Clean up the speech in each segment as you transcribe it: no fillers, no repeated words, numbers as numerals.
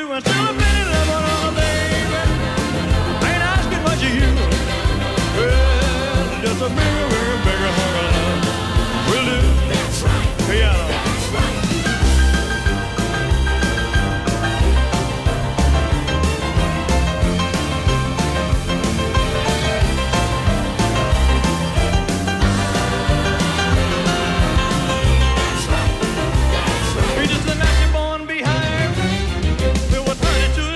do and still a penny left on her, baby. I ain't asking much of you. Well, just a bigger, bigger, bigger hunk of love will do. That's right. Piano. That's right. You just look at your born behind. It was 22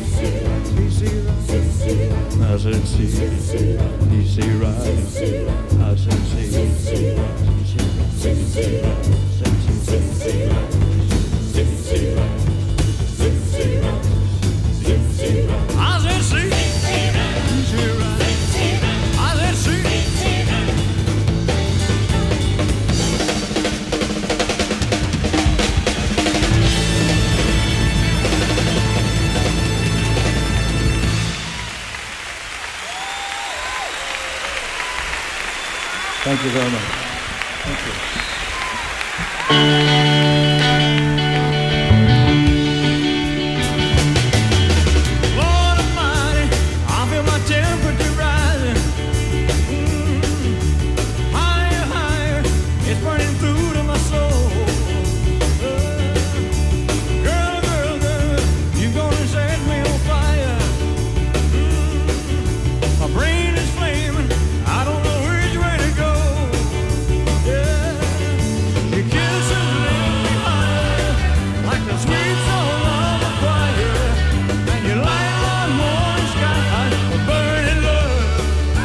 I said see, easy ride. I said see, Thank you very much. Thank you. Lord Almighty, I feel my temperature rising. Higher, higher, it's burning through to my soul. Girl, girl, girl, you're gonna set me on fire. My brain is flaming. I don't know which way to go. Your kisses lift me higher, like the sweet song of a choir, and you light my morning sky with burning love.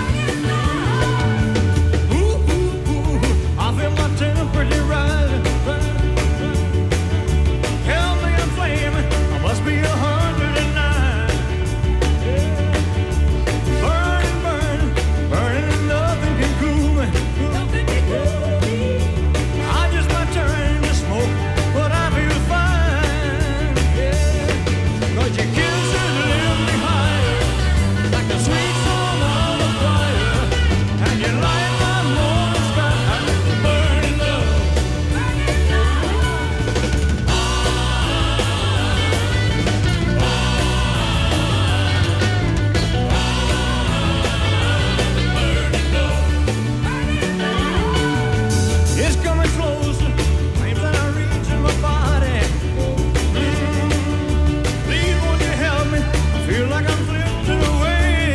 Ooh, ooh, ooh, I feel my temperature rising. Tell me I'm flaming, I must be 109. Burning, burning, burning, and nothing can cool me. I just might turn to smoke, but I feel fine. Cause your kisses lift me higher, like the sweet song of a choir, and you light my morning sky with burning love. It's coming closer, flames that are reaching my body. Please won't you help me? I feel like I'm drifting away.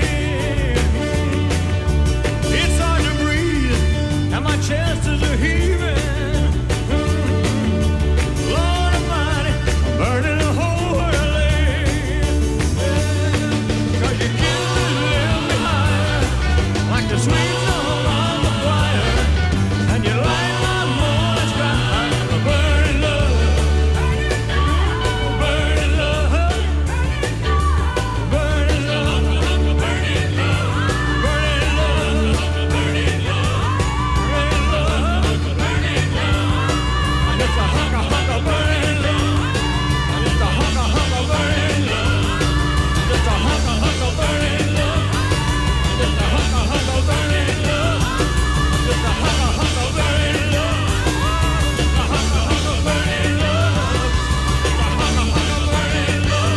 It's hard to breathe, and my chest is a heaving. Lord Almighty, I'm burning a hole where I lay. Cause your kisses lift me higher, like the sweet song of the choir, and you light my morning sky with burning love. Burning love. Burning love. Burning love. Burning love. Burning love. Burning love. And it's a hunk of burning love. And it's a hunk of burning love. And it's a hunk of burning love. And it's a hunk of burning love. And it's a hunk of burning love. It's a hunk of burning love. It's a hunk of burning love.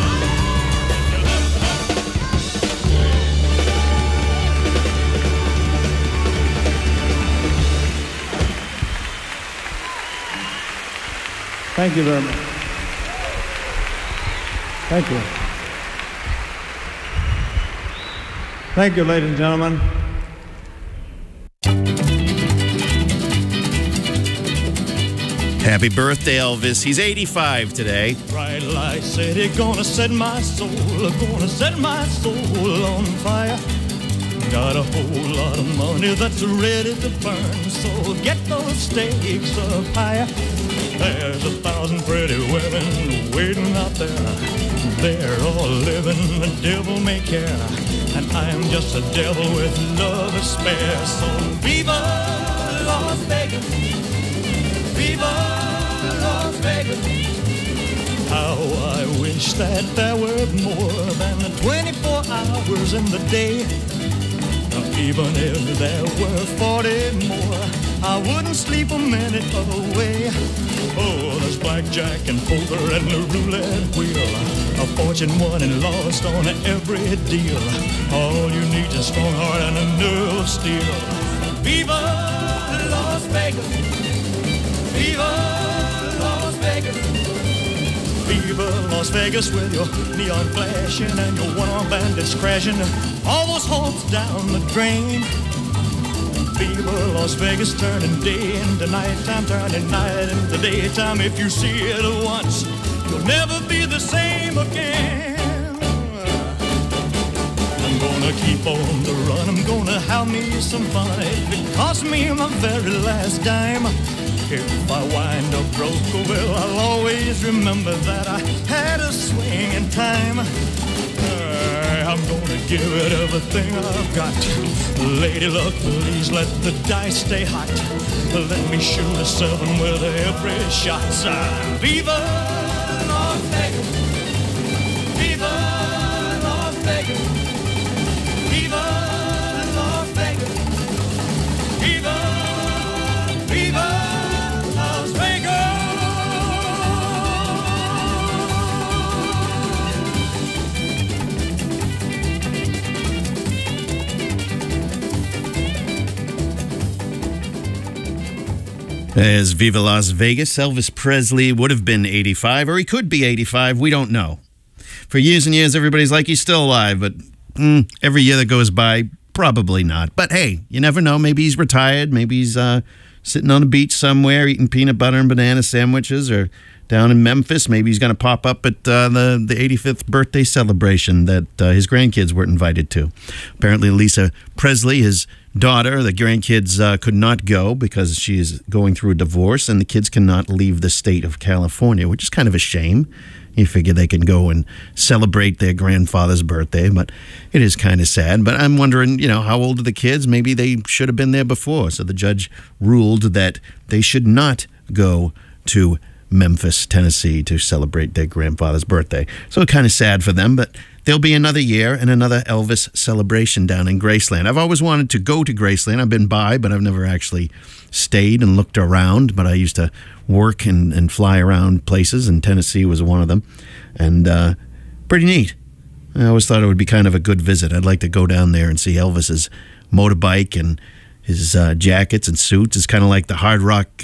Thank you very much. Thank you. Thank you, ladies and gentlemen. Happy birthday, Elvis. He's 85 today. Bright light said it gonna set my soul, gonna set my soul on fire. Got a whole lot of money that's ready to burn, so get those stakes up higher. There's 1,000 pretty women waiting out there. They're all living the devil may care, and I'm just a devil with love to spare. So viva Las Vegas, viva Las Vegas. How I wish that there were more than the 24 hours in the day. Even if there were 40 more, I wouldn't sleep a minute away. Oh, there's blackjack and poker and the roulette wheel, a fortune won and lost on every deal. All you need is a strong heart and a nerve of steel. Viva Las Vegas, viva Las Vegas, viva Las Vegas with your neon flashing and your one-armed bandits crashing all those hopes down the drain. Viva Las Vegas, turning day into nighttime, turning night into daytime. If you see it once, you'll never be the same again. gonna keep on the run. I'm gonna have me some fun. It cost me my very last dime. If I wind up broke, well, I'll always remember that I had a swing in time. I'm gonna give it everything I've got. Lady luck, please let the dice stay hot. Let me shoot a 7 with every shot. Viva Las Vegas! Viva Las Vegas! Viva Las Vegas! Viva, Viva Las Vegas! As Viva Las Vegas, Elvis Presley would have been 85, or he could be 85. We don't know. For years and years, everybody's like, he's still alive, but every year that goes by, probably not. But hey, you never know. Maybe he's retired. Maybe he's sitting on a beach somewhere eating peanut butter and banana sandwiches, or down in Memphis. Maybe he's going to pop up at the 85th birthday celebration that his grandkids were invited to. Apparently, Lisa Presley, his daughter, the grandkids could not go because she is going through a divorce, and the kids cannot leave the state of California, which is kind of a shame. You figure they can go and celebrate their grandfather's birthday, but it is kind of sad. But I'm wondering, how old are the kids? Maybe they should have been there before. So the judge ruled that they should not go to Memphis, Tennessee to celebrate their grandfather's birthday. So kind of sad for them, but there'll be another year and another Elvis celebration down in Graceland. I've always wanted to go to Graceland. I've been by, but I've never actually stayed and looked around. But I used to work and fly around places, and Tennessee was one of them. And pretty neat. I always thought it would be kind of a good visit. I'd like to go down there and see Elvis's motorbike and his jackets and suits. It's kind of like the Hard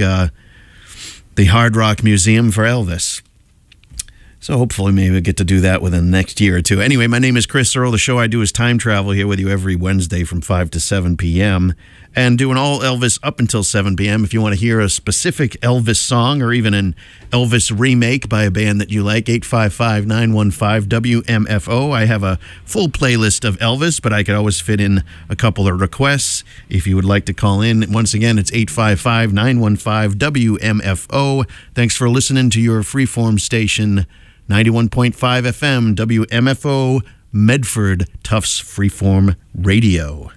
Rock Museum for Elvis. So hopefully maybe we'll get to do that within the next year or two. Anyway, my name is Chris Earl. The show I do is Time Travel, here with you every Wednesday from 5 to 7 p.m. and doing all Elvis up until 7 p.m. If you want to hear a specific Elvis song or even an Elvis remake by a band that you like, 855-915-WMFO. I have a full playlist of Elvis, but I could always fit in a couple of requests if you would like to call in. Once again, it's 855-915-WMFO. Thanks for listening to your freeform station, 91.5 FM, WMFO, Medford, Tufts Freeform Radio.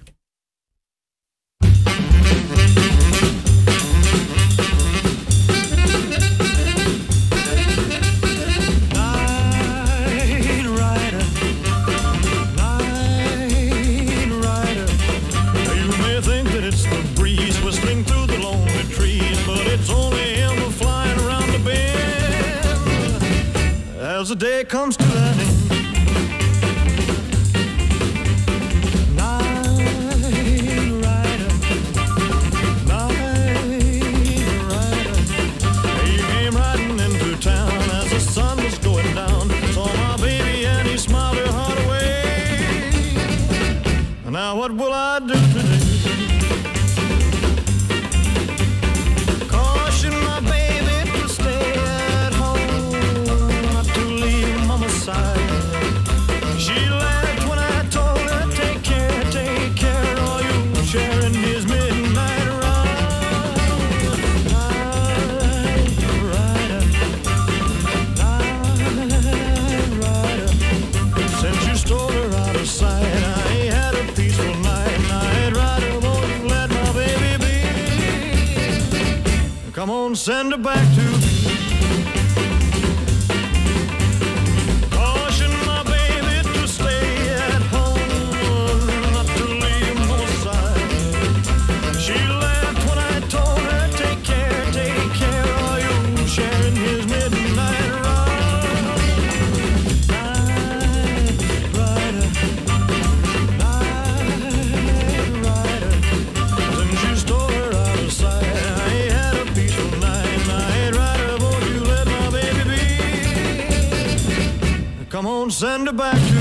As the day comes to an end, he came riding into town as the sun was going down. Saw my baby and he smiled her heart away. Now what will I do today? Caution my baby to stay at home, not to leave mama's side. She laughed when I told her, take care, all you sharing his midnight ride. Night rider, since you stole her out of sight, I ain't had a peaceful night. Night rider, won't you let my baby be? Come on, send her back to me. Caution my baby to stay at home, not to leave mama's side. She laughed when I told her, take care, all you sharing his midnight ride. Night rider, since you stole her out of sight, I ain't had a peaceful night. Night rider, won't you let my baby be? Come on, send her back to me.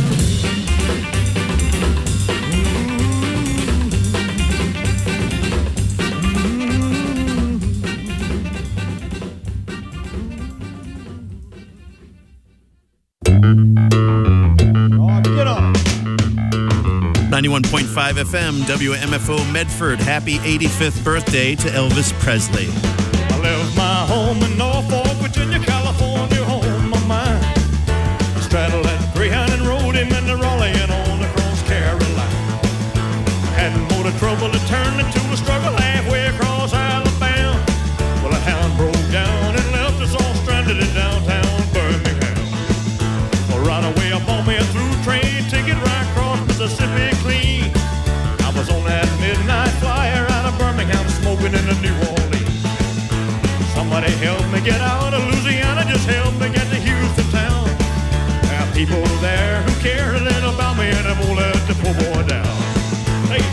Oh, get on. 91.5 FM, WMFO Medford. Happy 85th birthday to Elvis Presley. I left my home in Norfolk, Virginia, California, home of mine. Straddled that Greyhound and rode him into Raleigh and on across Carolina. Hadn't more to trouble, it turned into a struggle halfway across Alabama. Well, a hound broke down and left us all stranded in downtown Birmingham. Well, right away I bought me a through train ticket right across Mississippi clean. I was on that midnight flyer out of Birmingham smoking into New Orleans. Somebody help me get out of Louisiana, just help me get to Houston town. There are people there who care a little about me and I won't let the poor boy down. Hey.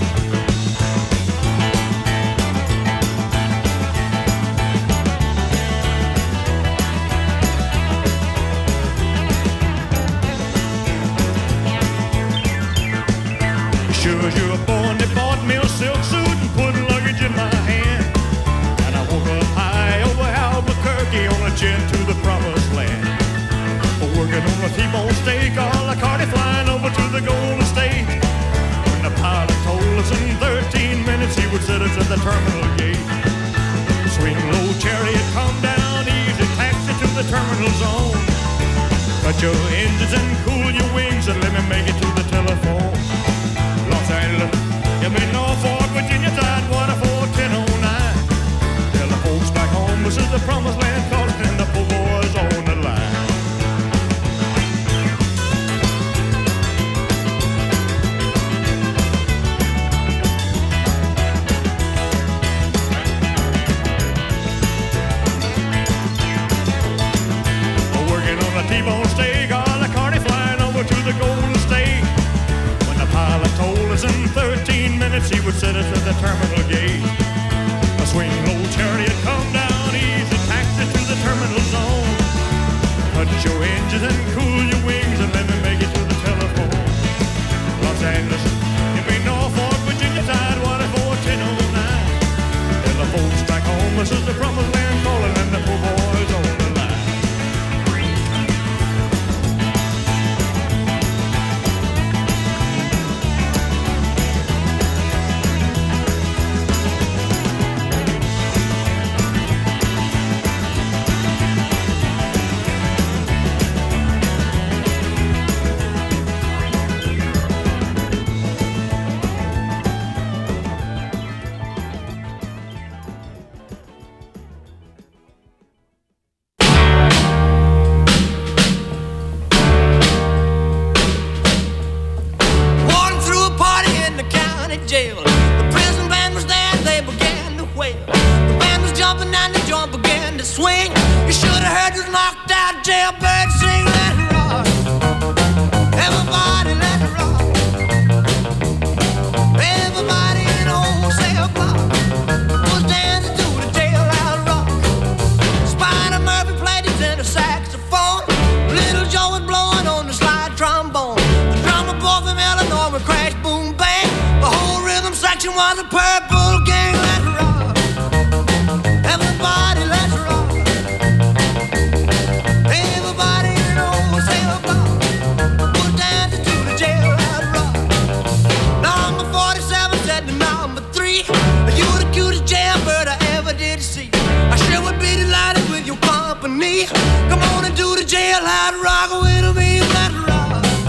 Sure as you were born, they bought me a silk suit and put luggage in my hand. And I woke up high over Albuquerque on a jet to the promised land. Working on a T-bone steak, all the carty flying over to the Golden State. When the pilot told us in 13 minutes he would set us at the terminal gate. Swing low chariot, come down easy, taxi to the terminal zone. Cut your engines and cool your wings and let me make it to the telephone. Los Angeles, give me Norfolk, Virginia, Tidewater 41009. Tell the folks back home this is the promised land calling and the poor boys on the line. Working on a T-bone steak, all the carty flying over to the Golden State. When the pilot told us in 13 minutes he would set us at the terminal gate. A swing low chariot, come down easy, taxi to the terminal zone. Cut your engines and cool your wings and let me make it to the telephone. Los Angeles, give me Norfolk, Virginia, Tidewater 41009. Tell the folks back home this is the promised land calling and the poor boys on the line.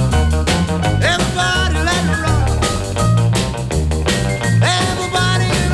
Everybody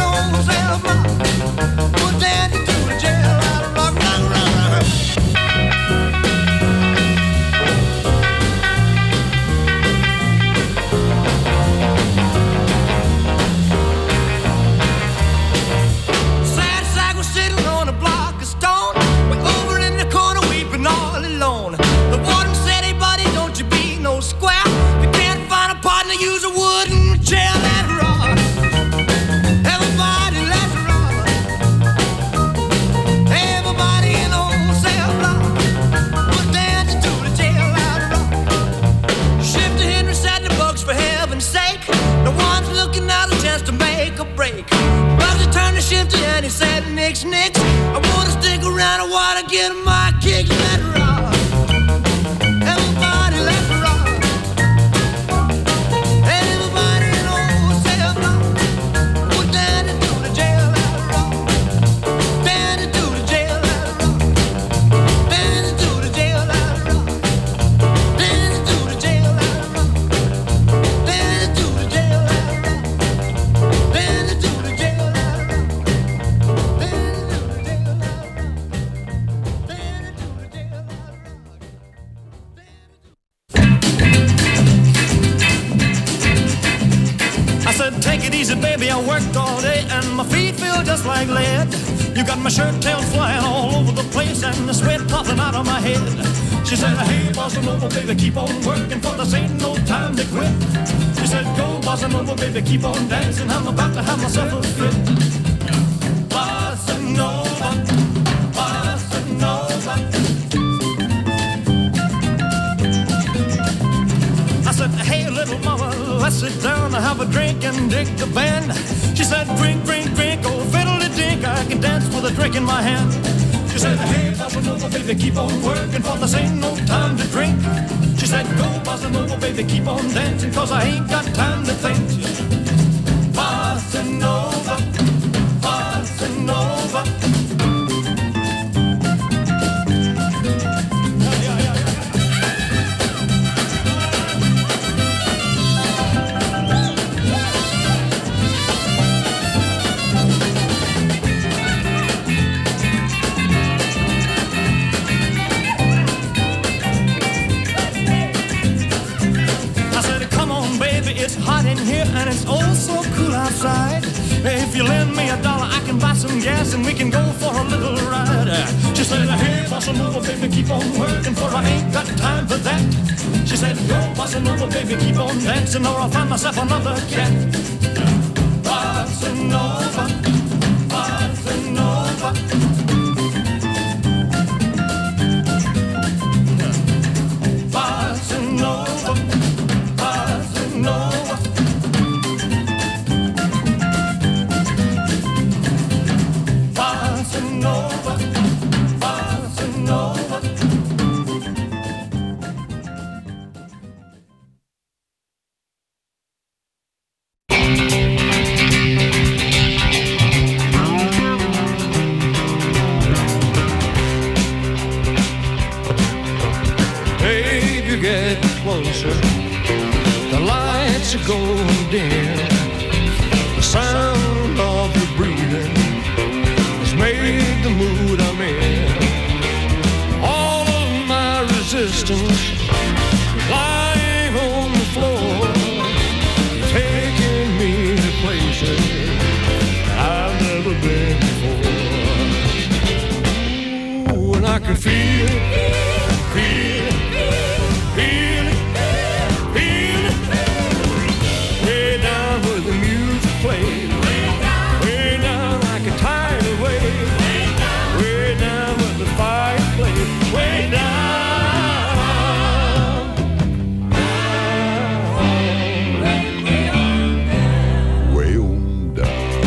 said, baby, I worked all day and my feet feel just like lead. You got my shirt tails flying all over the place and the sweat popping out of my head. She said, hey, bossa nova, baby, keep on working, for this ain't no time to quit. She said, go, bossa nova, baby, keep on dancing, I'm about to have myself a fit. Bossa nova, bossa nova. I said, hey, little mama, let's sit down and have a drink and dig the band. She said, drink, drink, drink, oh, fiddle-de-dink, I can dance with a drink in my hand. She said, hey, bossa nova, baby, keep on working, for this ain't no time to drink. She said, go, bossa nova, baby, keep on dancing, cause I ain't got time to think. Bossa nova, bossa nova. It's hot in here and it's oh so cool outside. If you lend me $1, I can buy some gas and we can go for a little ride. She said, hey, bossa nova, baby, keep on working, for I ain't got time for that. She said, go, bossa nova, baby, keep on dancing, or I'll find myself another cat. Bossa nova, bossa nova. Bossa nova, bossa nova. Bossa nova, bossa nova. Baby, get closer. The lights are going dim. The sound of your breathing has made the mood I'm in. All of my resistance lying on the floor, taking me to places I've never been before. Ooh, and I can feel it, feel it, feel it, feel it. Way down where the music plays, way down like a tidal wave, way down where the fire plays, way down, way on down.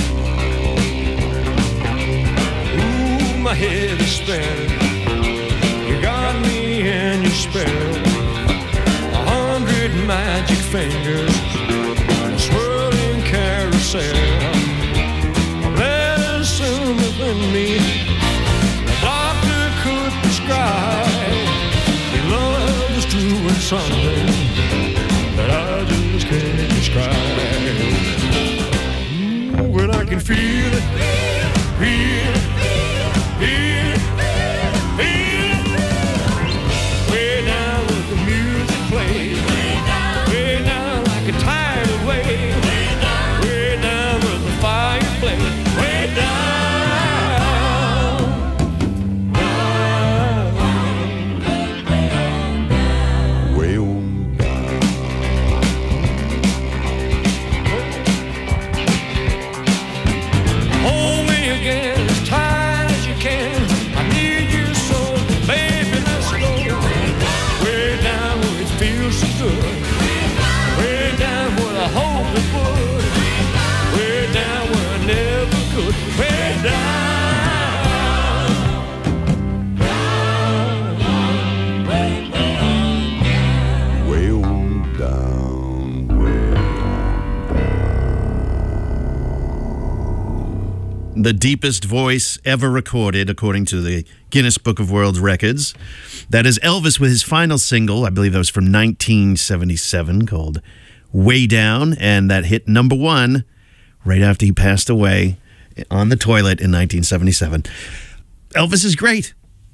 Ooh, my head is spinning. You got me in your spell. 100 magic fingers, a swirling carousel. Medicine within me, the doctor could prescribe. Your love is doing something that I just can't describe. Ooh, and I can feel it, feel it, feel it, feel it. Way down where the music plays, way down like a tidal wave, way down where the fire plays, way down, way on down. Hold me again as tight as you can. I need you so, baby, let's go. Way down where it feels so good. Way down where I hope it would. Way down where I never could. Way down. Way on down, way The deepest voice ever recorded, according to the Guinness Book of World Records. That is Elvis with his final single, I believe that was from 1977, called Way Down, and that hit number one right after he passed away on the toilet in 1977. Elvis is great.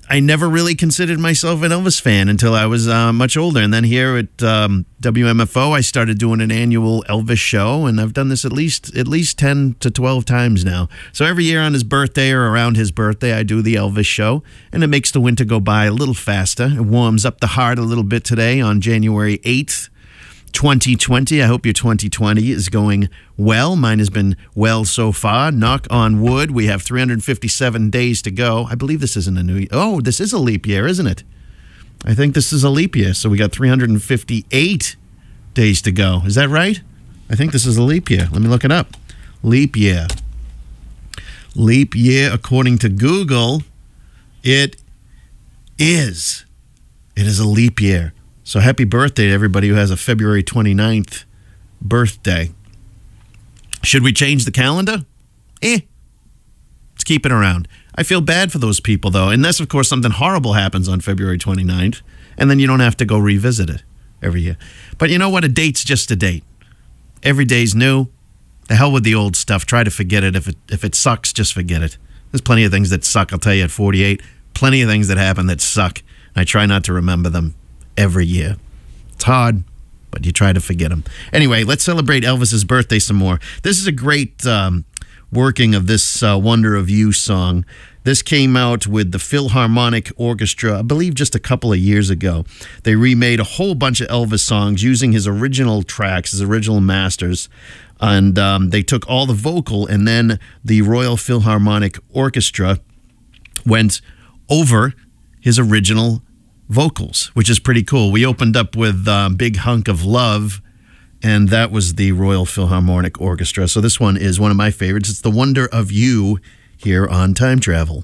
I never really considered myself an Elvis fan until I was much older. And then here at WMFO, I started doing an annual Elvis show, and I've done this at least 10 to 12 times now. So every year on his birthday or around his birthday, I do the Elvis show, and it makes the winter go by a little faster. It warms up the heart a little bit today on January 8th. 2020. I hope your 2020 is going well. Mine has been well so far. Knock on wood. We have 357 days to go. I believe this isn't a new year. Oh, this is a leap year, isn't it? I think this is a leap year. So we got 358 days to go. Is that right? I think this is a leap year. Let me look it up. Leap year. Leap year, according to Google, it is. It is a leap year. So happy birthday to everybody who has a February 29th birthday. Should we change the calendar? Let's keep it around. I feel bad for those people, though, unless, of course, something horrible happens on February 29th, and then you don't have to go revisit it every year. But you know what? A date's just a date. Every day's new. The hell with the old stuff. Try to forget it. If it sucks, just forget it. There's plenty of things that suck, I'll tell you, at 48. Plenty of things that happen that suck. I try not to remember them every year. It's hard, but you try to forget them. Anyway, let's celebrate Elvis's birthday some more. This is a great working of this Wonder of You song. This came out with the Philharmonic Orchestra, I believe just a couple of years ago. They remade a whole bunch of Elvis songs using his original tracks, his original masters, and they took all the vocal, and then the Royal Philharmonic Orchestra went over his original vocals, which is pretty cool. We opened up with Big Hunk of Love, and that was the Royal Philharmonic Orchestra. So this one is one of my favorites. It's The Wonder of You here on Time Travel.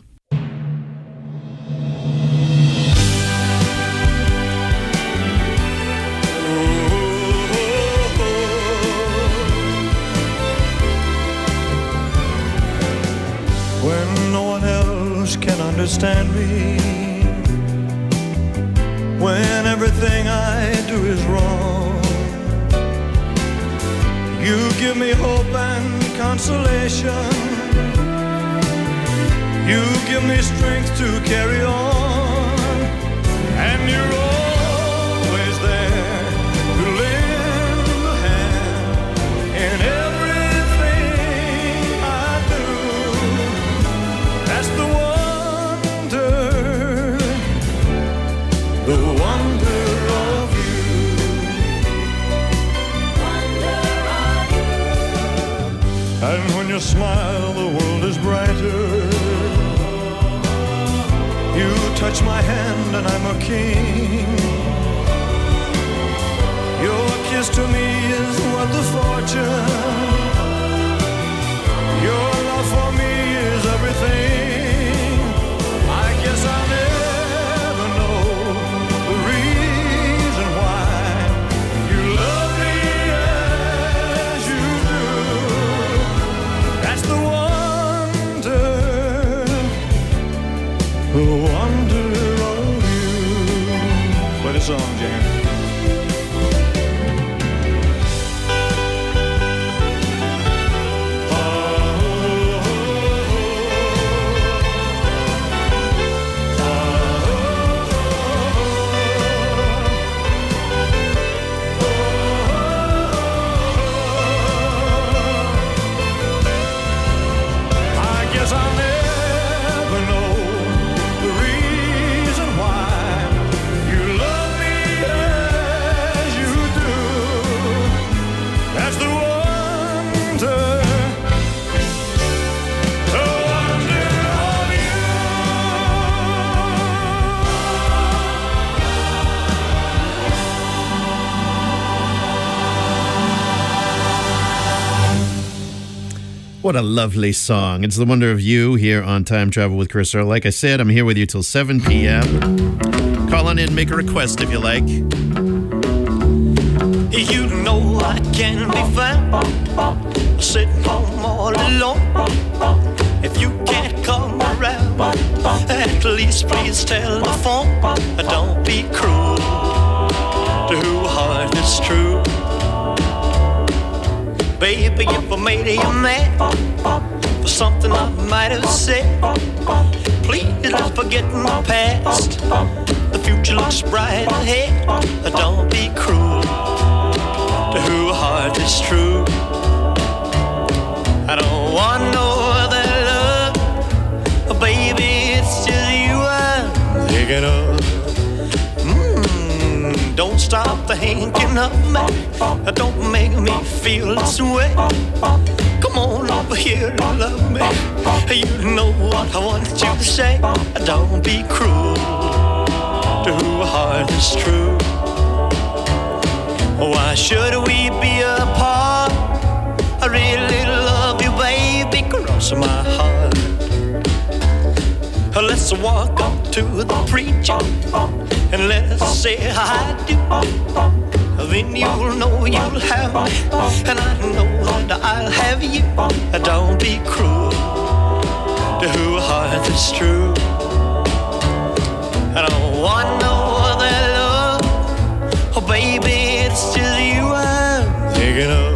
When no one else can understand me, when everything I do is wrong, you give me hope and consolation. You give me strength to carry on, and you're always there to lend a hand in everything I do. That's the wonder of you. And when you smile, the world is brighter. You touch my hand and I'm a king. Your kiss to me is worth a fortune. Your love for me is everything. I guess I'll never know the reason why you love me as you do. That's the wonder of you. Play the song, James. What a lovely song. It's The Wonder of You here on Time Travel with Chris Earl. Like I said, I'm here with you till 7 p.m. Call on in, make a request if you like. You know I can be found sitting home all alone. If you can't come around, at least please telephone. Don't be cruel to a heart that's true. Baby, if I made you mad, for something I might have said. Please let's forget my past. The future looks bright ahead. Don't be cruel to whose heart is true. I don't want no other love, baby, it's just you I'm thinking of. Don't stop thinking of me. Don't make me feel this way. Come on over here and love me. You know what I want you to say. Don't be cruel to whose heart is true. Why should we be apart? I really love you, baby, cross my heart. Let's walk up to the preacher and let's say I do. Then you'll know you'll have me, and I know that I'll have you. Don't be cruel to whose heart is true. I don't want no other love, oh baby, it's just you I'm thinking of.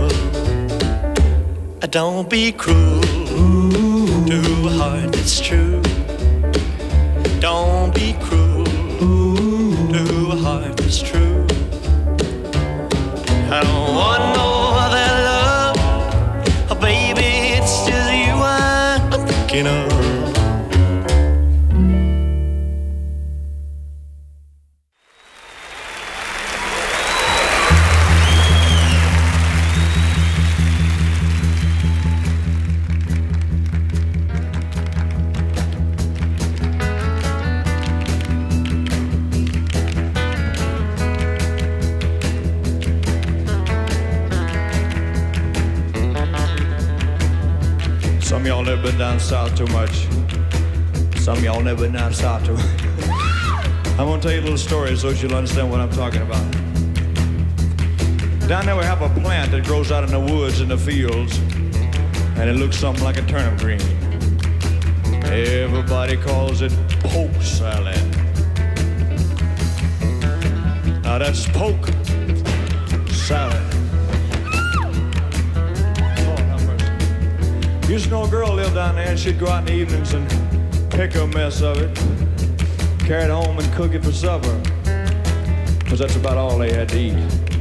Don't be cruel to whose heart is true. Don't be cruel to whose heart is true. I don't want no other love, oh baby, it's just you I'm thinking of. Some of y'all never been down south too much. Some of y'all never been down south too much. I'm gonna tell you a little story so you'll understand what I'm talking about. Down there we have a plant that grows out in the woods and the fields, and it looks something like a turnip green. Everybody calls it poke salad. Now that's poke salad. Used to know a girl lived down there, and she'd go out in the evenings and pick a mess of it, carry it home and cook it for supper, because that's about all they had to eat.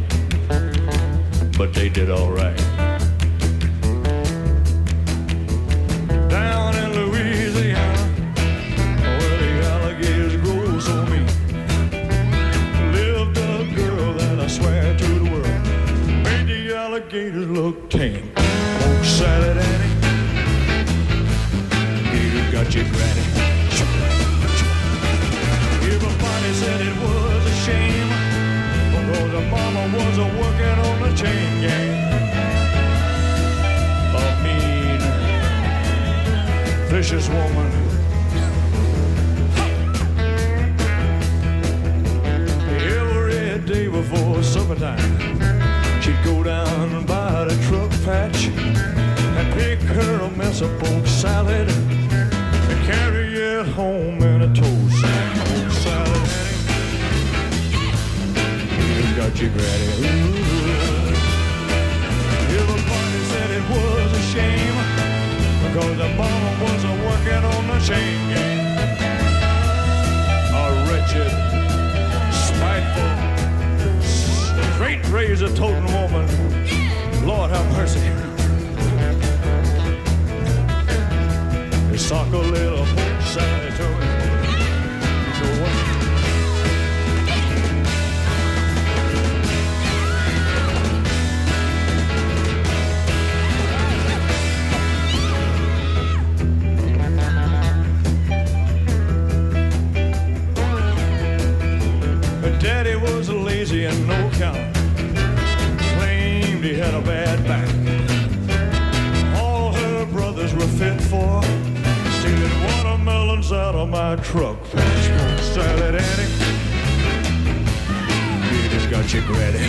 But they did all right. Down in Louisiana, where the alligators grow so mean, lived a girl that I swear to the world made the alligators look tame. Poke salad, Annie. Got you granny. Everybody said it was a shame because the mama was working on the chain gang. A mean, vicious woman. Every day before supper time, she'd go down by the truck patch and pick her a mess of poke salad. Carry it home in a toast. Poke salad, Annie. You got your granny. Everybody said it was a shame because the mama wasn't working on the chain gang. A wretched, spiteful, straight razor toting woman. Lord have mercy. Sock a little poke salad to it. So what? Her daddy was lazy and no count. Claimed he had a bad back. All her brothers were fit for stealing watermelons out of my truck. Poke salad, Annie. You just got your granny.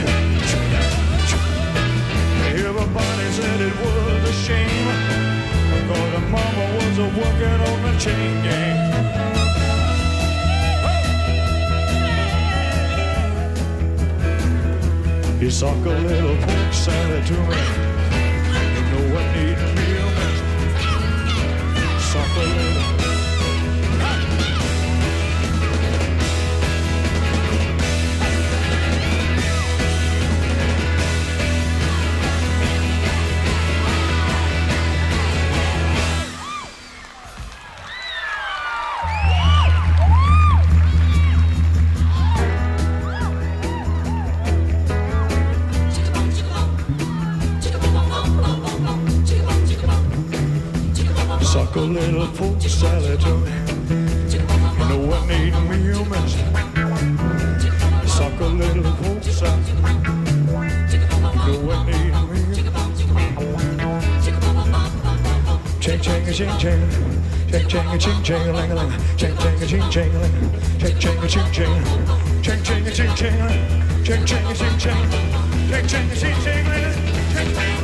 Everybody said it was a shame because the mama was working on the chain gang. You sock a little poke salad to me. You know what needs to be a mess. Suck a little fruit salad to me. You know I need me a medicine. Suck a little fruit salad. You know I need me a ching ching a ching ching. Ching ching a ching ching a ling a ling. Ching ching a ching ching a ling. Ching ching a ching ching. Ching ching a ching ching. Ching ching a ching ching. Ching ching a ching ching. Ching ching.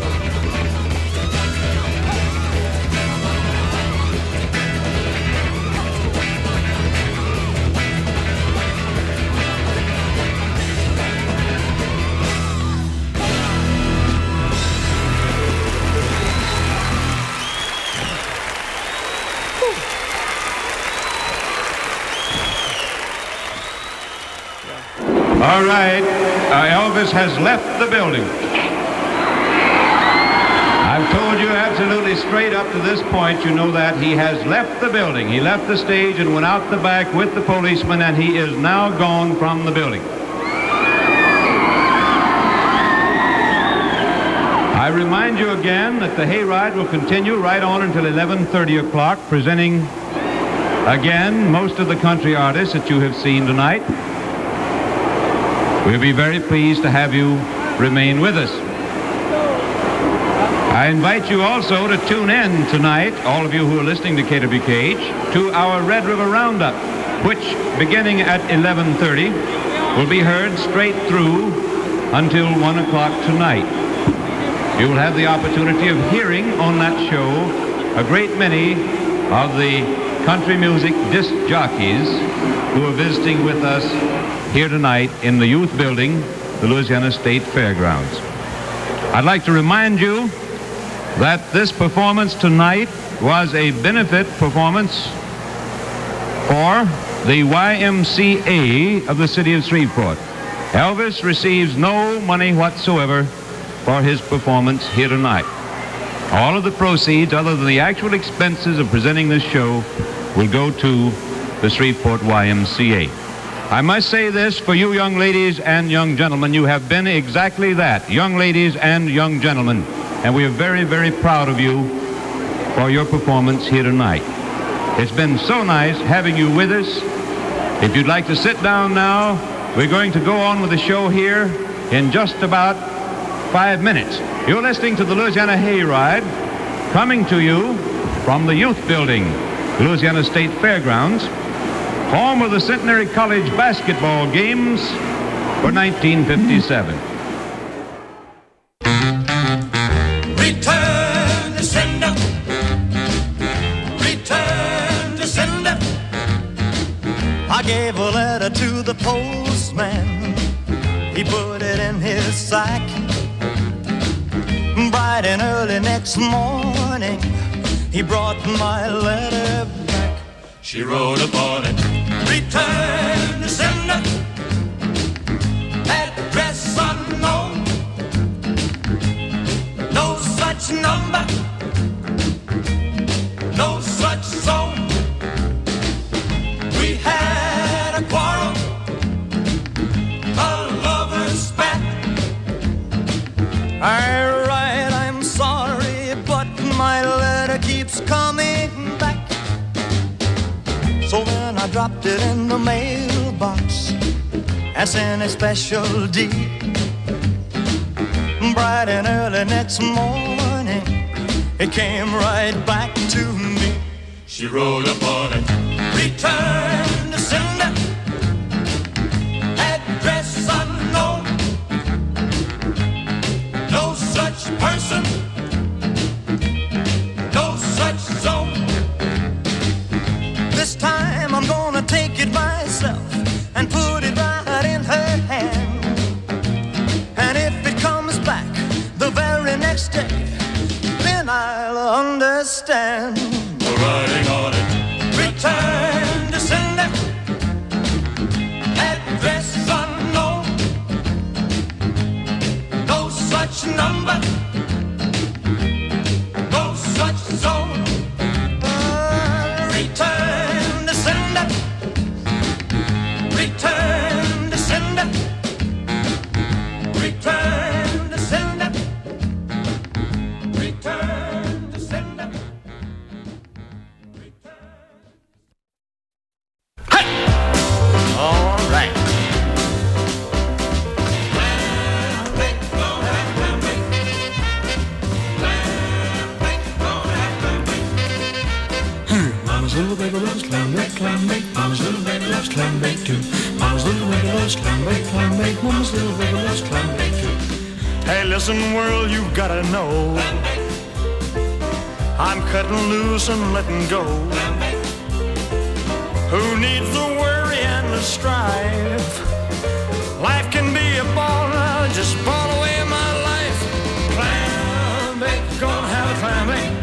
All right, Elvis has left the building. I've told you absolutely straight up to this point, you know that he has left the building. He left the stage and went out the back with the policeman, and he is now gone from the building. I remind you again that the hayride will continue right on until 11:30 o'clock, presenting again most of the country artists that you have seen tonight. We'll be very pleased to have you remain with us. I invite you also to tune in tonight, all of you who are listening to KWKH, to our Red River Roundup, which, beginning at 11:30, will be heard straight through until 1 o'clock tonight. You will have the opportunity of hearing on that show a great many of the country music disc jockeys who are visiting with us here tonight in the Youth Building, the Louisiana State Fairgrounds. I'd like to remind you that this performance tonight was a benefit performance for the YMCA of the city of Shreveport. Elvis receives no money whatsoever for his performance here tonight. All of the proceeds, other than the actual expenses of presenting this show, will go to the Shreveport YMCA. I must say this for you young ladies and young gentlemen. You have been exactly that, young ladies and young gentlemen. And we are very, very proud of you for your performance here tonight. It's been so nice having you with us. If you'd like to sit down now, we're going to go on with the show here in just about 5 minutes. You're listening to the Louisiana Hayride, coming to you from the Youth Building, Louisiana State Fairgrounds, home of the Centenary College basketball games for 1957. Return to sender. Return to sender. I gave a letter to the postman. He put it in his sack. Bright and early next morning, he brought my letter back. She wrote upon it, return to sender, address unknown, no such number, no such zone. We had a quarrel, a lover's spat. I write, I'm sorry, but my letter keeps coming back. So then I dropped it in the mailbox and sent a special deed. Bright and early next morning, it came right back to me. She wrote upon it, return to sender, address unknown, no such person, no such zone. This time I'm gonna take it myself and put it right in her hand. And if it comes back the very next day, then I'll understand. Writing on such number, no such zone. Return to sender, return to sender, return to sender, return to sender. All right. Mama's little baby loves clam bake. Mama's little baby loves clam bake too. Mama's little baby loves clam bake. Mama's little baby loves clam bake too. Hey, listen, world, you gotta know, I'm cutting loose and letting go. Who needs the worry and the strife? Life can be a ball, I'll just ball away my life. Clam bake, gonna have a clam bake.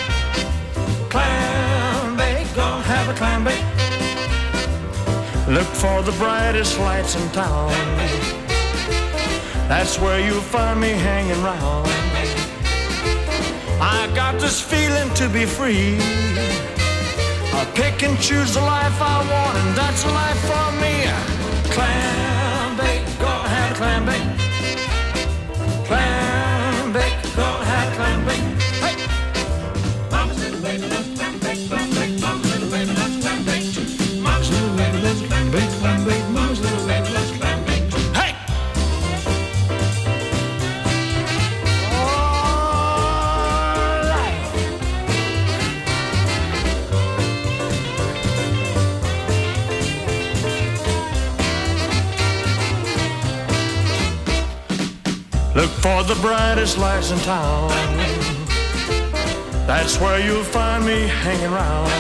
Clam bake, gonna have a clam bake. Look for the brightest lights in town. That's where you'll find me hanging round. I got this feeling to be free. I pick and choose the life I want, and that's a life for me. Clam bake, gonna have a clam bake. Clam bake, gonna have a clam bake. Hey! Mama's little baby loves clam bake, clam bake. Mama's little baby loves clam bake too. Mama's little baby loves clam bake, clam bake. Mama's little baby loves clam bake too. Hey! All right. Look for the brightest lights in town. That's where you'll find me hanging round.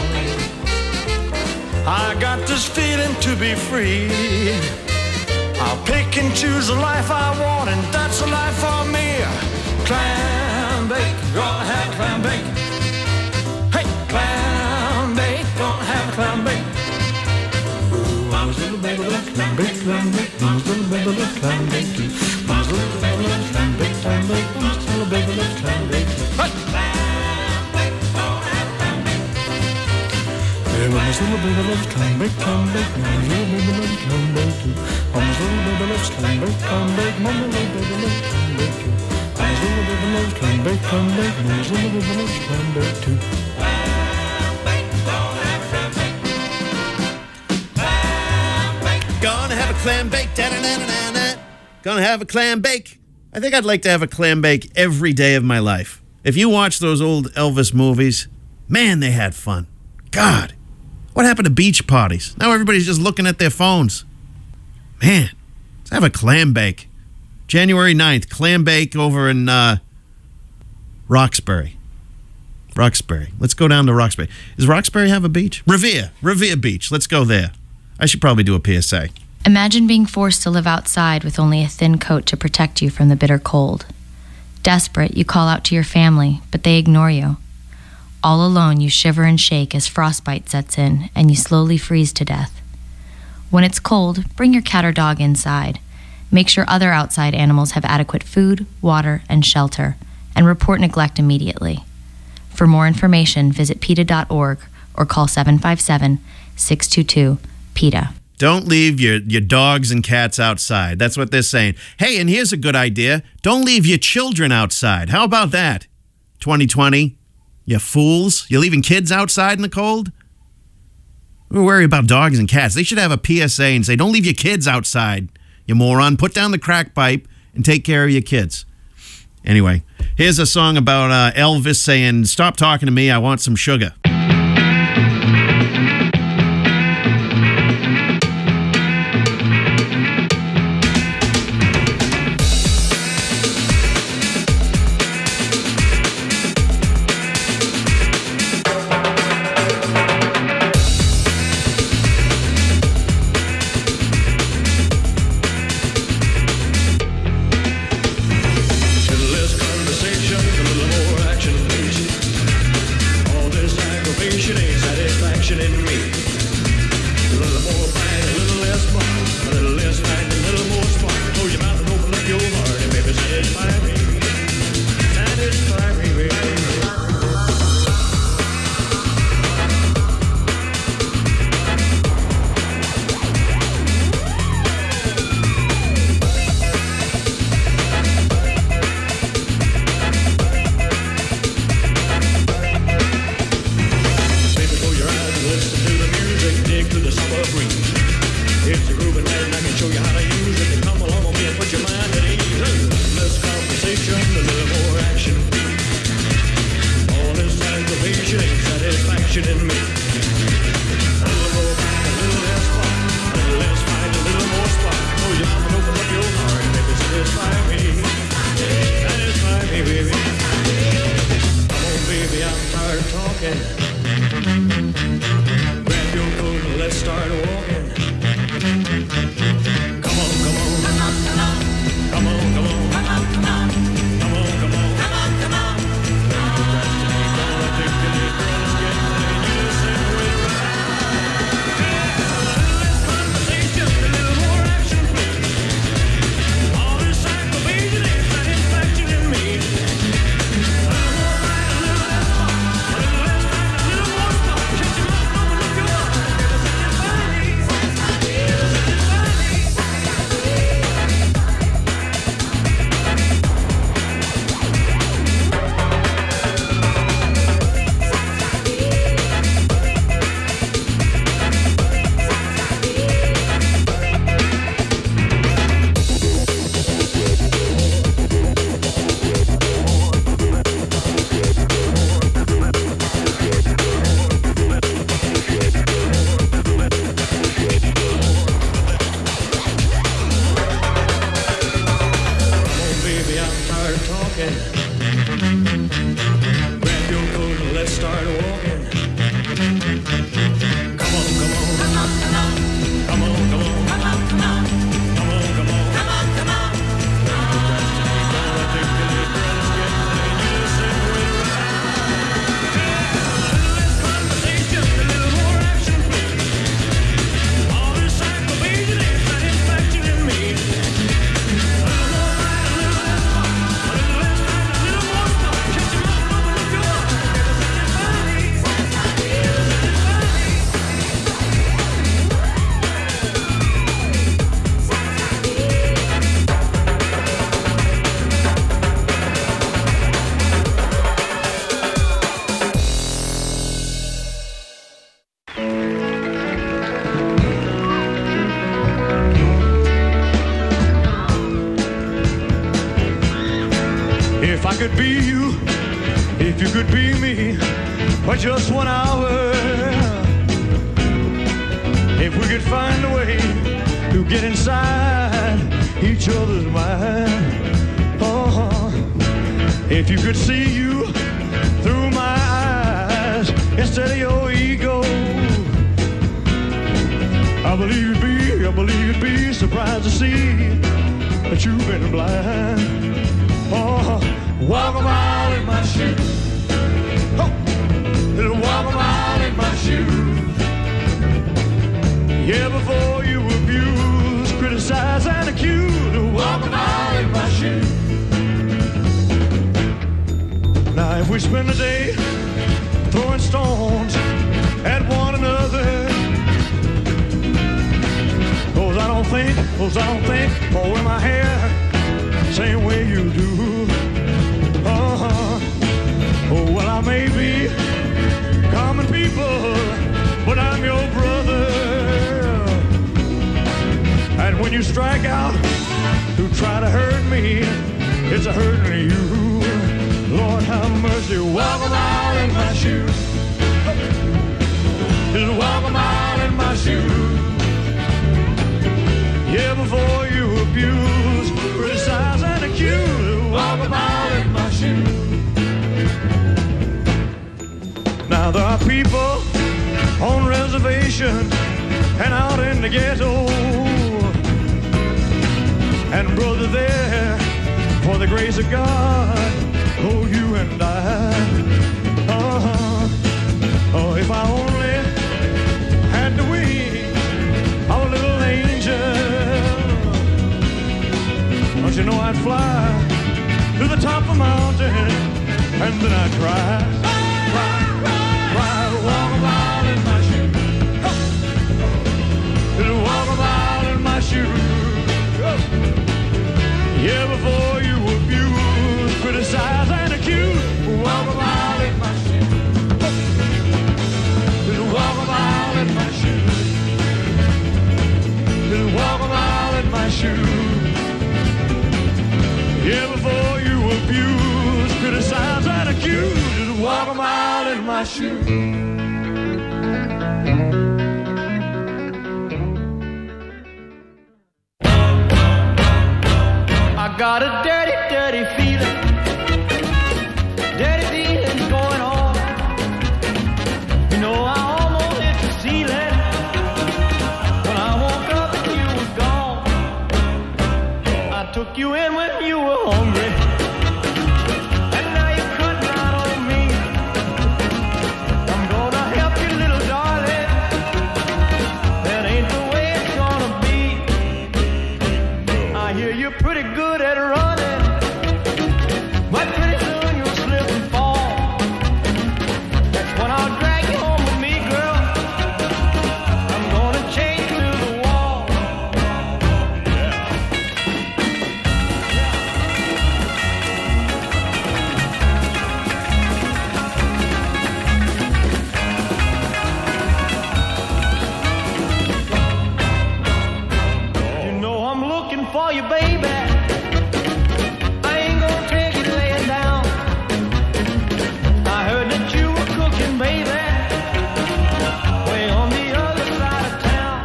I got this feeling to be free. I'll pick and choose the life I want, and that's a life for me. Clam bake, gonna have a clam bake. Hey, clam bake, gonna have a clam bake. Mama's little baby loves clam bake, clam bake. Mama's little baby loves clam bake too. Mama's little baby loves clam bake, clam bake. Mama's little baby loves clam bake too. Hey! Yeah, Mama's little baby loves clam bake, clam bake. Mama's little baby loves clam bake too. Mama's little baby loves clam bake, clam bake. Mama's little baby loves clam bake too. Mama's little baby loves clam bake, clam bake. Mama's little baby loves clam bake too. Gonna have a clam bake. Da-da-da-da-da-da. Gonna have a clam bake. I think I'd like to have a clam bake every day of my life. If you watch those old Elvis movies, man, they had fun. God, what happened to beach parties? Now everybody's just looking at their phones. Man, let's have a clam bake. January 9th, clam bake over in Roxbury. Roxbury. Let's go down to Roxbury. Does Roxbury have a beach? Revere Beach. Let's go there. I should probably do a PSA. Imagine being forced to live outside with only a thin coat to protect you from the bitter cold. Desperate, you call out to your family, but they ignore you. All alone, you shiver and shake as frostbite sets in and you slowly freeze to death. When it's cold, bring your cat or dog inside. Make sure other outside animals have adequate food, water, and shelter, and report neglect immediately. For more information, visit PETA.org or call 757-622-PETA. Don't leave your dogs and cats outside. That's what they're saying. Hey, and here's a good idea. Don't leave your children outside. How about that? 2020, you fools. You're leaving kids outside in the cold? We worry about dogs and cats. They should have a PSA and say, don't leave your kids outside, you moron. Put down the crack pipe and take care of your kids. Anyway, here's a song about Elvis saying, stop talking to me, I want some sugar. Less conversation, a little more action, please. All this little more action. All this aggravation ain't satisfaction in me. A little more back, a little less fun, a little less fight, a little more spark. Oh, you mama, open up your heart and make it satisfy me. Satisfy me, baby. Come on, baby, I'm tired of talking. Grab your coat and let's start walking. Come on, come on. Come on, come on. Come on, come on. Come on, come on. Come on, come on. Come on, come on. If I could be you, if you could be me, for just 1 hour. If we could find a way to get inside each other's mind. Oh, if you could see you through my eyes instead of your ego. I believe you'd be surprised to see that you've been blind. Oh, walk a mile in my shoes. Oh, walk a mile in my shoes. Yeah, before you abuse, criticize, and accuse. Walk a mile in my shoes. Now, if we spend the day throwing stones at one another, cause I don't think, or wear my hair same way you do. Oh, well, I may be common people, but I'm your brother. And when you strike out to try to hurt me, it's a hurting you. Lord have mercy, walk a mile in my shoes. Just walk a mile in my shoes. Yeah, before you abuse, criticize, and accuse, walk a mile in my shoes. Now there are people on reservations and out in the ghetto, and brother, there for the grace of God, oh, you and I. Oh, if I only had the wings of a little angel, don't you know I'd fly to the top of a mountain, and then I'd cry, walk a mile in my shoes. Walk a mile in my shoes. Yeah, before you abuse, criticize, and accuse, walk a mile in my shoes. Walk a mile in my shoes. Walk a mile in my shoes. Yeah, before you abuse, walk a mile in my shoes. I got a dirty, dirty feeling. Dirty feeling's going on. You know I almost hit the ceiling when I woke up and you was gone. I took you in when you were hungry, and now you're cutting out on me. I'm gonna help you, little darling. That ain't the way it's gonna be. I hear you're pretty good at running, but pretty soon you'll slip and fall. That's when I'll drag you home with me, girl. I'm gonna chain you to the wall. You know I'm looking for you, baby. I ain't gonna take it laying down. I heard that you were cooking, baby, way on the other side of town.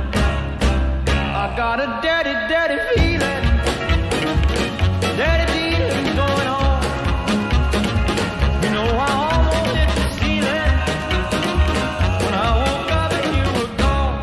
I got a dirty, dirty feeling. Dirty feeling's going on. You know I almost hit the ceiling when I woke up and you were gone.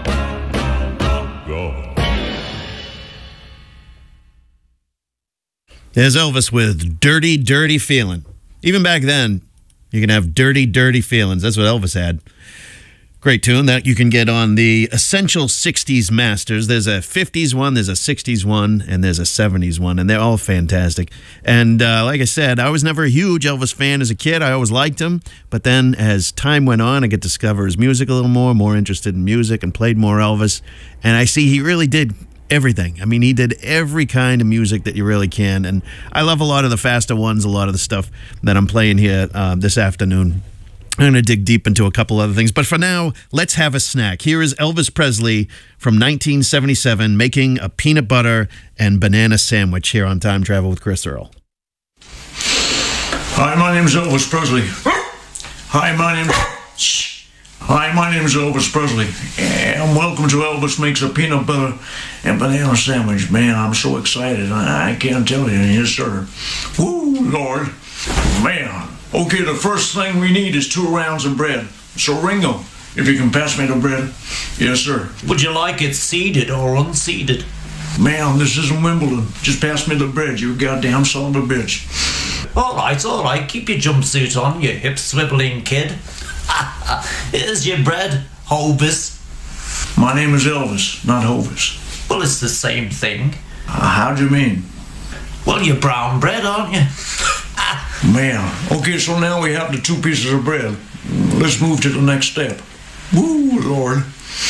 There's Elvis with Dirty, Dirty Feeling. Even back then, you can have dirty, dirty feelings. That's what Elvis had. Great tune that you can get on the Essential 60s Masters. There's a 50s one, there's a 60s one, and there's a 70s one, and they're all fantastic. And like I said, I was never a huge Elvis fan as a kid. I always liked him. But then as time went on, I got to discover his music a little more interested in music, and played more Elvis. And I see he really did everything. I mean, he did every kind of music that you really can. And I love a lot of the faster ones, a lot of the stuff that I'm playing here this afternoon. I'm going to dig deep into a couple other things. But for now, let's have a snack. Here is Elvis Presley from 1977 making a peanut butter and banana sandwich here on Time Travel with Chris Earl. Hi, my name's Elvis Presley. Hi, my name's Elvis Presley, and welcome to Elvis Makes a Peanut Butter and Banana Sandwich. Man, I'm so excited. I can't tell you. Yes, sir. Woo, Lord. Man. Okay, the first thing we need is 2 rounds of bread. So, Ringo, if you can pass me the bread. Yes, sir. Would you like it seeded or unseeded? Man, this isn't Wimbledon. Just pass me the bread, you goddamn son of a bitch. All right. Keep your jumpsuit on, you hip-swiveling kid. Here's your bread, Hovis. My name is Elvis, not Hovis. Well, it's the same thing. How do you mean? Well, you're brown bread, aren't you? Man, okay, so now we have the 2 pieces of bread. Let's move to the next step. Woo, Lord.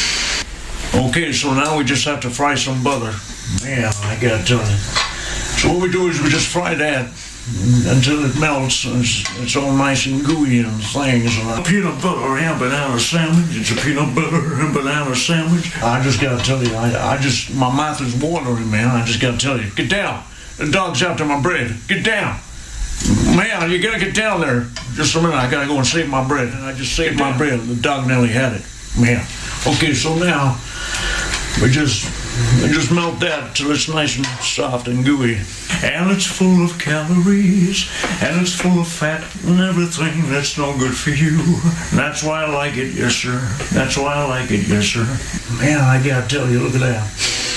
Okay, so now we just have to fry some butter. Man, I gotta tell you. So what we do is we just fry that until it melts. It's all nice and gooey and things. A peanut butter and banana sandwich. It's a peanut butter and banana sandwich. I just gotta tell you, my mouth is watering, man. I just gotta tell you. Get down. The dog's after my bread. Get down. Man, you gotta get down there. Just a minute, I gotta go and save my bread. And I just saved my bread. The dog nearly had it. Man. Okay, so now we just melt that till it's nice and soft and gooey. And it's full of calories, and it's full of fat and everything that's no good for you. That's why I like it, yes sir. That's why I like it, yes sir. Man, I gotta tell you, look at that.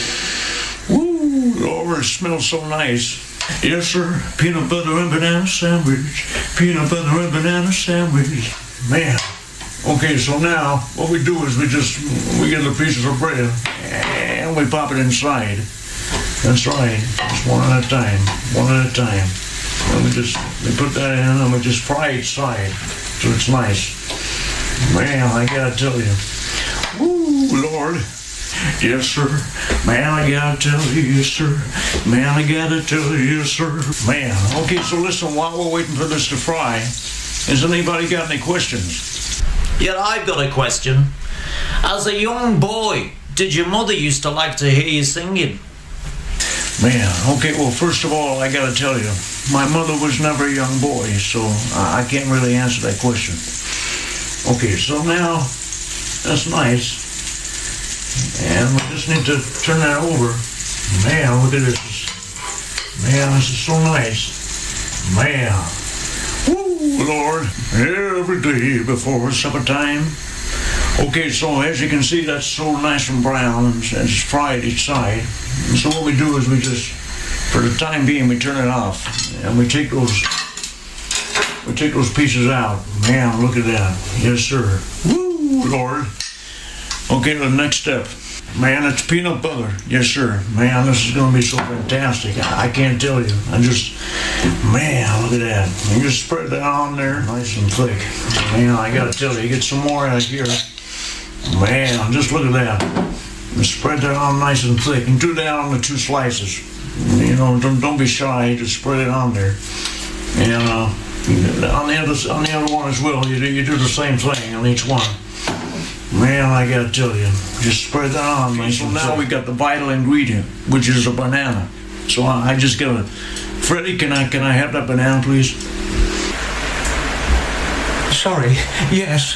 Woo, Lord, it smells so nice. Yes sir, peanut butter and banana sandwich. Peanut butter and banana sandwich. Man. Okay, so now what we do is we get the pieces of bread and we pop it inside. That's right, just one at a time. And we put that in and we just fry each side so it's nice. Man, I gotta tell you. Woo, Lord. Yes, sir. Man, I gotta tell you, yes, sir. Man, I gotta tell you, yes, sir. Man, okay, so listen, while we're waiting for this to fry, has anybody got any questions? Yeah, I've got a question. As a young boy, did your mother used to like to hear you singing? Man, okay, well, first of all, I gotta tell you, my mother was never a young boy, so I can't really answer that question. Okay, so now that's nice. And we just need to turn that over. Man, look at this. Man, this is so nice. Man. Woo, Lord. Every day before supper time. Okay, so as you can see, that's so nice and brown and it's fried each side. And so what we do is we just, for the time being, we turn it off and we take those pieces out. Man, look at that. Yes, sir. Woo, Lord. Okay, the next step. Man, it's peanut butter. Yes, sir. Man, this is going to be so fantastic. I can't tell you. Man, look at that. You just spread that on there, nice and thick. Man, I got to tell you get some more out here. Man, just look at that. And spread that on nice and thick. And do that on the 2 slices. You know, don't be shy. Just spread it on there. And on the other one as well, you do the same thing on each one. Man, I gotta tell you, just spread that on. So now we got the vital ingredient, which is a banana. So I just gotta, Freddie, can I have that banana, please? Sorry. Yes.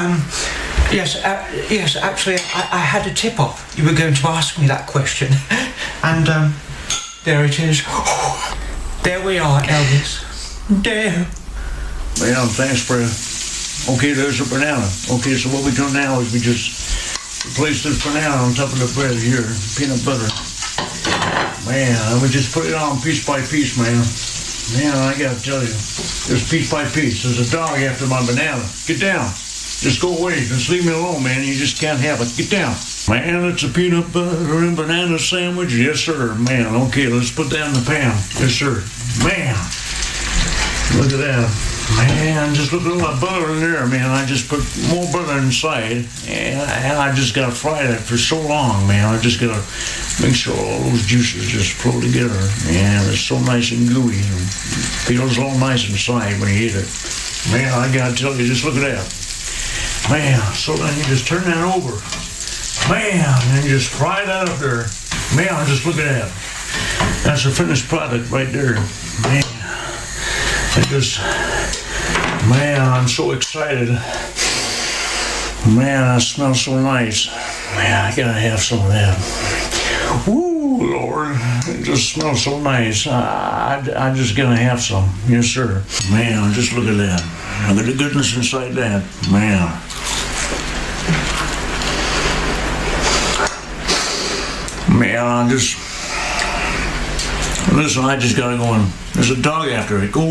Yes. Actually, I had a tip-off. You were going to ask me that question, and there it is. There we are, Elvis. There. Man, thanks, Fred. Okay, there's a banana. Okay, so what we do now is we just place this banana on top of the bread here, peanut butter. Man, and we just put it on piece by piece, man. Man, I gotta tell you, there's piece by piece. There's a dog after my banana. Get down. Just go away. Just leave me alone, man. You just can't have it. Get down. Man, it's a peanut butter and banana sandwich. Yes, sir. Man, okay, let's put that in the pan. Yes, sir. Man, look at that. Man, just look at all that butter in there, man. I just put more butter inside, and I just gotta fry that for so long, man. I just gotta make sure all those juices just flow together. Man, it's so nice and gooey, and feels all nice inside when you eat it. Man, I gotta tell you, just look at that. Man, so then you just turn that over. Man, and you just fry that up there. Man, just look at that. That's the finished product right there. Man, it just... Man, I'm so excited. Man, that smells so nice. Man, I gotta have some of that. Woo, Lord, it just smells so nice. I'm just gonna have some. Yes, sir. Man, just look at that. Look at the goodness inside that. Man. Man, listen, I just gotta go and there's a dog after it. Go